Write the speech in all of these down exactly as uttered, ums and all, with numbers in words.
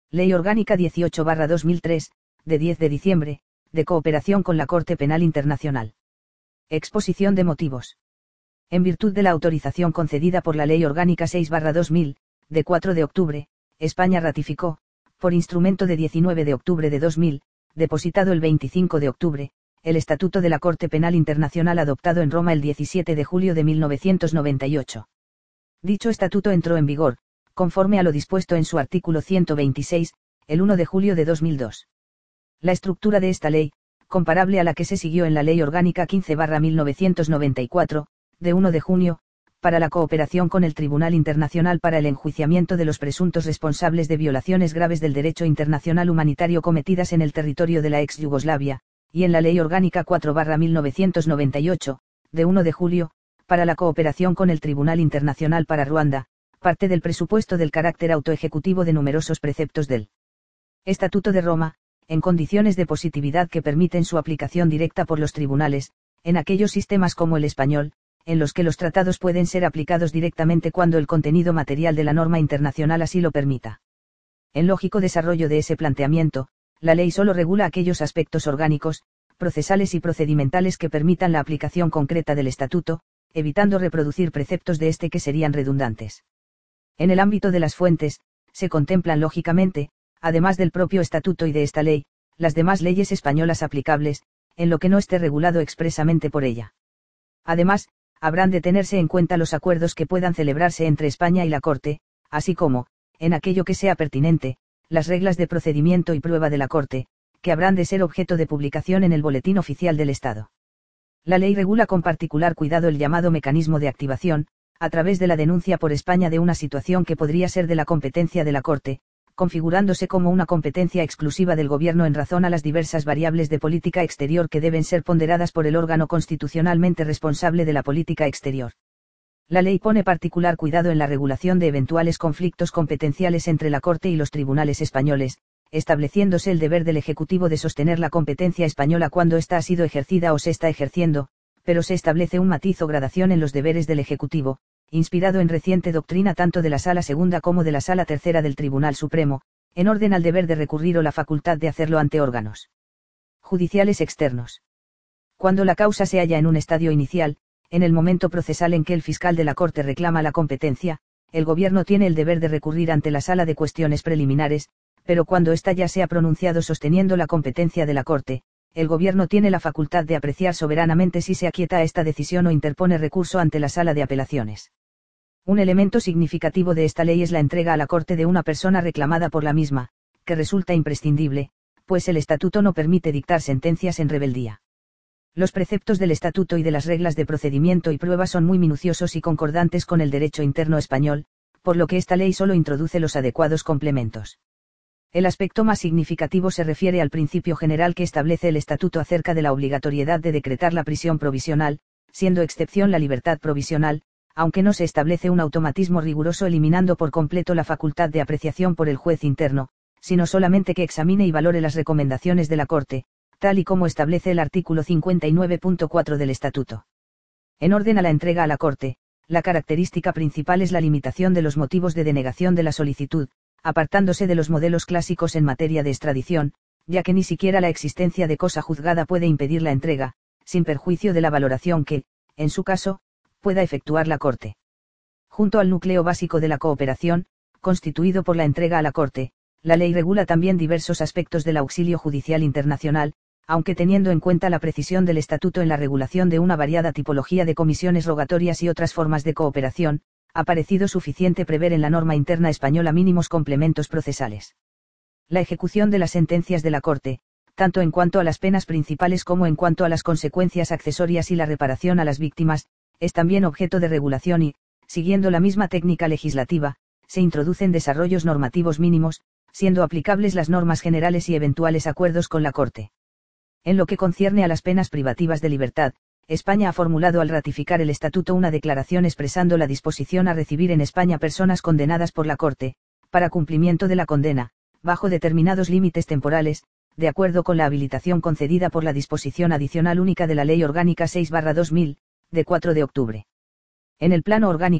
Ley Orgánica dieciocho barra dos mil tres, de diez de diciembre, de cooperación con la Corte Penal Internacional. Exposición de motivos. En virtud de la autorización concedida por la Ley Orgánica seis barra dos mil, de cuatro de octubre, España ratificó, por instrumento de diecinueve de octubre de dos mil, depositado el veinticinco de octubre, el Estatuto de la Corte Penal Internacional adoptado en Roma el diecisiete de julio de mil novecientos noventa y ocho. Dicho estatuto entró en vigor, conforme a lo dispuesto en su artículo ciento veintiséis, el uno de julio de dos mil dos. La estructura de esta ley, comparable a la que se siguió en la Ley Orgánica quince barra mil novecientos noventa y cuatro, de uno de junio, para la cooperación con el Tribunal Internacional para el enjuiciamiento de los presuntos responsables de violaciones graves del derecho internacional humanitario cometidas en el territorio de la ex Yugoslavia, y en la Ley Orgánica cuatro barra mil novecientos noventa y ocho, de uno de julio, para la cooperación con el Tribunal Internacional para Ruanda, parte del presupuesto del carácter autoejecutivo de numerosos preceptos del Estatuto de Roma, en condiciones de positividad que permiten su aplicación directa por los tribunales, en aquellos sistemas como el español, en los que los tratados pueden ser aplicados directamente cuando el contenido material de la norma internacional así lo permita. En lógico desarrollo de ese planteamiento, la ley solo regula aquellos aspectos orgánicos, procesales y procedimentales que permitan la aplicación concreta del estatuto, evitando reproducir preceptos de este que serían redundantes. En el ámbito de las fuentes, se contemplan lógicamente, además del propio estatuto y de esta ley, las demás leyes españolas aplicables, en lo que no esté regulado expresamente por ella. Además, habrán de tenerse en cuenta los acuerdos que puedan celebrarse entre España y la Corte, así como, en aquello que sea pertinente, las reglas de procedimiento y prueba de la Corte, que habrán de ser objeto de publicación en el Boletín Oficial del Estado. La ley regula con particular cuidado el llamado mecanismo de activación, a través de la denuncia por España de una situación que podría ser de la competencia de la Corte, configurándose como una competencia exclusiva del Gobierno en razón a las diversas variables de política exterior que deben ser ponderadas por el órgano constitucionalmente responsable de la política exterior. La ley pone particular cuidado en la regulación de eventuales conflictos competenciales entre la Corte y los tribunales españoles, estableciéndose el deber del Ejecutivo de sostener la competencia española cuando ésta ha sido ejercida o se está ejerciendo, pero se establece un matiz o gradación en los deberes del Ejecutivo, inspirado en reciente doctrina tanto de la Sala Segunda como de la Sala Tercera del Tribunal Supremo, en orden al deber de recurrir o la facultad de hacerlo ante órganos judiciales externos. Cuando la causa se halla en un estadio inicial, en el momento procesal en que el fiscal de la Corte reclama la competencia, el Gobierno tiene el deber de recurrir ante la Sala de Cuestiones Preliminares, pero cuando ésta ya se ha pronunciado sosteniendo la competencia de la Corte, el Gobierno tiene la facultad de apreciar soberanamente si se aquieta a esta decisión o interpone recurso ante la Sala de Apelaciones. Un elemento significativo de esta ley es la entrega a la Corte de una persona reclamada por la misma, que resulta imprescindible, pues el Estatuto no permite dictar sentencias en rebeldía. Los preceptos del Estatuto y de las reglas de procedimiento y prueba son muy minuciosos y concordantes con el derecho interno español, por lo que esta ley solo introduce los adecuados complementos. El aspecto más significativo se refiere al principio general que establece el Estatuto acerca de la obligatoriedad de decretar la prisión provisional, siendo excepción la libertad provisional, aunque no se establece un automatismo riguroso eliminando por completo la facultad de apreciación por el juez interno, sino solamente que examine y valore las recomendaciones de la Corte, tal y como establece el artículo cincuenta y nueve punto cuatro del Estatuto. En orden a la entrega a la Corte, la característica principal es la limitación de los motivos de denegación de la solicitud, apartándose de los modelos clásicos en materia de extradición, ya que ni siquiera la existencia de cosa juzgada puede impedir la entrega, sin perjuicio de la valoración que, en su caso, pueda efectuar la Corte. Junto al núcleo básico de la cooperación, constituido por la entrega a la Corte, la ley regula también diversos aspectos del auxilio judicial internacional, aunque teniendo en cuenta la precisión del Estatuto en la regulación de una variada tipología de comisiones rogatorias y otras formas de cooperación, ha parecido suficiente prever en la norma interna española mínimos complementos procesales. La ejecución de las sentencias de la Corte, tanto en cuanto a las penas principales como en cuanto a las consecuencias accesorias y la reparación a las víctimas, es también objeto de regulación y, siguiendo la misma técnica legislativa, se introducen desarrollos normativos mínimos, siendo aplicables las normas generales y eventuales acuerdos con la Corte. En lo que concierne a las penas privativas de libertad, España ha formulado al ratificar el Estatuto una declaración expresando la disposición a recibir en España personas condenadas por la Corte, para cumplimiento de la condena, bajo determinados límites temporales, de acuerdo con la habilitación concedida por la disposición adicional única de la Ley Orgánica seis barra dos mil, de cuatro de octubre. En el plano orgánico,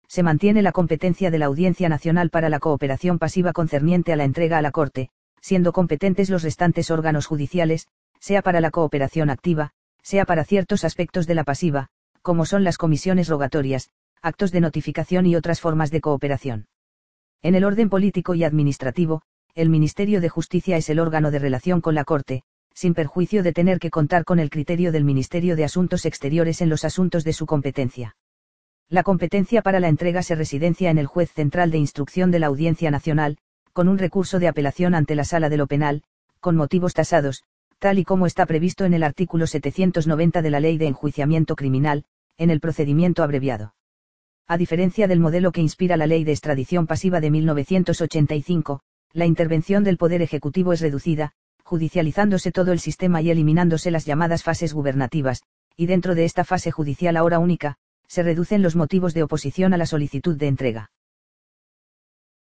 Se mantiene la competencia de la Audiencia Nacional para la cooperación pasiva concerniente a la entrega a la Corte, siendo competentes los restantes órganos judiciales, sea para la cooperación activa, sea para ciertos aspectos de la pasiva, como son las comisiones rogatorias, actos de notificación y otras formas de cooperación. En el orden político y administrativo, el Ministerio de Justicia es el órgano de relación con la Corte, sin perjuicio de tener que contar con el criterio del Ministerio de Asuntos Exteriores en los asuntos de su competencia. La competencia para la entrega se residencia en el juez central de instrucción de la Audiencia Nacional, con un recurso de apelación ante la Sala de lo Penal, con motivos tasados, tal y como está previsto en el artículo setecientos noventa de la Ley de Enjuiciamiento Criminal, en el procedimiento abreviado. A diferencia del modelo que inspira la Ley de Extradición Pasiva de mil novecientos ochenta y cinco, la intervención del Poder Ejecutivo es reducida, judicializándose todo el sistema y eliminándose las llamadas fases gubernativas, y dentro de esta fase judicial ahora única, se reducen los motivos de oposición a la solicitud de entrega.